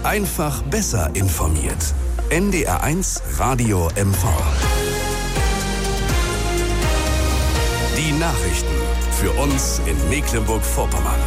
Einfach besser informiert. NDR1 Radio MV. Die Nachrichten für uns in Mecklenburg-Vorpommern.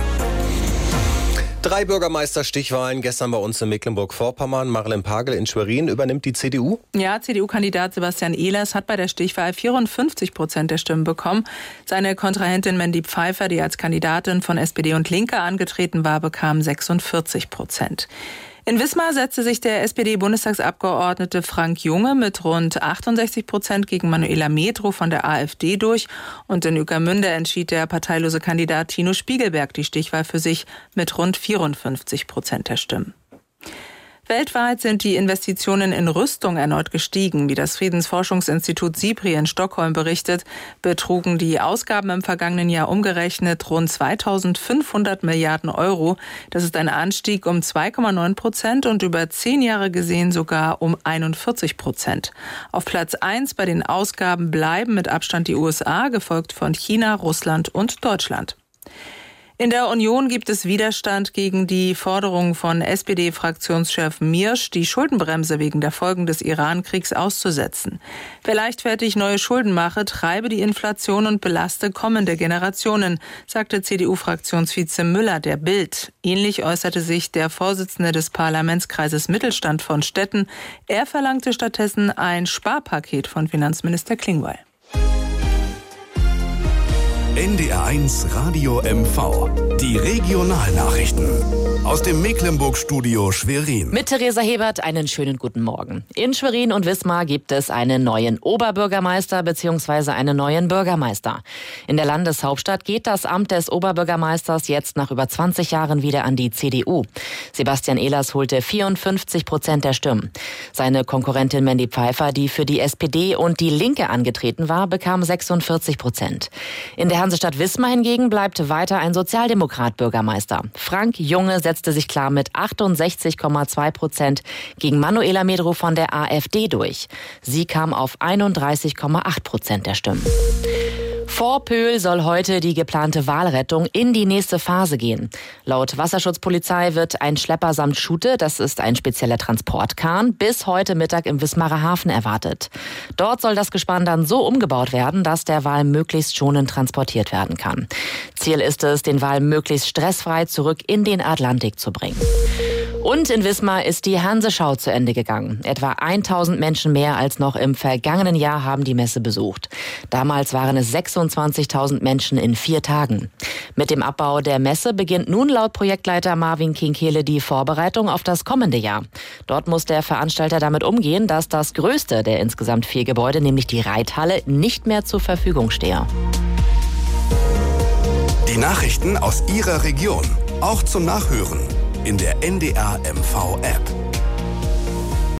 3 Bürgermeisterstichwahlen gestern bei uns in Mecklenburg-Vorpommern. Marlen Pagel in Schwerin übernimmt die CDU. Ja, CDU-Kandidat Sebastian Ehlers hat bei der Stichwahl 54% der Stimmen bekommen. Seine Kontrahentin Mandy Pfeiffer, die als Kandidatin von SPD und Linke angetreten war, bekam 46%. In Wismar setzte sich der SPD-Bundestagsabgeordnete Frank Junge mit rund 68% gegen Manuela Medrow von der AfD durch. Und in Ueckermünde entschied der parteilose Kandidat Tino Spiegelberg die Stichwahl für sich mit rund 54% der Stimmen. Weltweit sind die Investitionen in Rüstung erneut gestiegen. Wie das Friedensforschungsinstitut SIPRI in Stockholm berichtet, betrugen die Ausgaben im vergangenen Jahr umgerechnet rund 2.500 Milliarden Euro. Das ist ein Anstieg um 2,9% und über 10 Jahre gesehen sogar um 41%. Auf Platz 1 bei den Ausgaben bleiben mit Abstand die USA, gefolgt von China, Russland und Deutschland. In der Union gibt es Widerstand gegen die Forderung von SPD-Fraktionschef Miersch, die Schuldenbremse wegen der Folgen des Iran-Kriegs auszusetzen. Wer leichtfertig neue Schulden mache, treibe die Inflation und belaste kommende Generationen, sagte CDU-Fraktionsvize Müller der Bild. Ähnlich äußerte sich der Vorsitzende des Parlamentskreises Mittelstand von Stetten. Er verlangte stattdessen ein Sparpaket von Finanzminister Klingbeil. NDR1 Radio MV. Die Regionalnachrichten. Aus dem Mecklenburg-Studio Schwerin. Mit Theresa Hebert einen schönen guten Morgen. In Schwerin und Wismar gibt es einen neuen Oberbürgermeister bzw. einen neuen Bürgermeister. In der Landeshauptstadt geht das Amt des Oberbürgermeisters jetzt nach über 20 Jahren wieder an die CDU. Sebastian Ehlers holte 54% der Stimmen. Seine Konkurrentin Mandy Pfeiffer, die für die SPD und die Linke angetreten war, bekam 46%. In der Hansestadt Wismar hingegen bleibt weiter ein Sozialdemokrat Bürgermeister. Frank Junge setzte sich klar mit 68,2% gegen Manuela Medrow von der AfD durch. Sie kam auf 31,8% der Stimmen. Vor Pöhl soll heute die geplante Walrettung in die nächste Phase gehen. Laut Wasserschutzpolizei wird ein Schlepper samt Schute, das ist ein spezieller Transportkahn, bis heute Mittag im Wismarer Hafen erwartet. Dort soll das Gespann dann so umgebaut werden, dass der Wal möglichst schonend transportiert werden kann. Ziel ist es, den Wal möglichst stressfrei zurück in den Atlantik zu bringen. Und in Wismar ist die Hanseschau zu Ende gegangen. Etwa 1000 Menschen mehr als noch im vergangenen Jahr haben die Messe besucht. Damals waren es 26.000 Menschen in 4 Tagen. Mit dem Abbau der Messe beginnt nun laut Projektleiter Marvin Kinkehle die Vorbereitung auf das kommende Jahr. Dort muss der Veranstalter damit umgehen, dass das größte der insgesamt 4 Gebäude, nämlich die Reithalle, nicht mehr zur Verfügung stehe. Die Nachrichten aus Ihrer Region, auch zum Nachhören in der NDR MV App.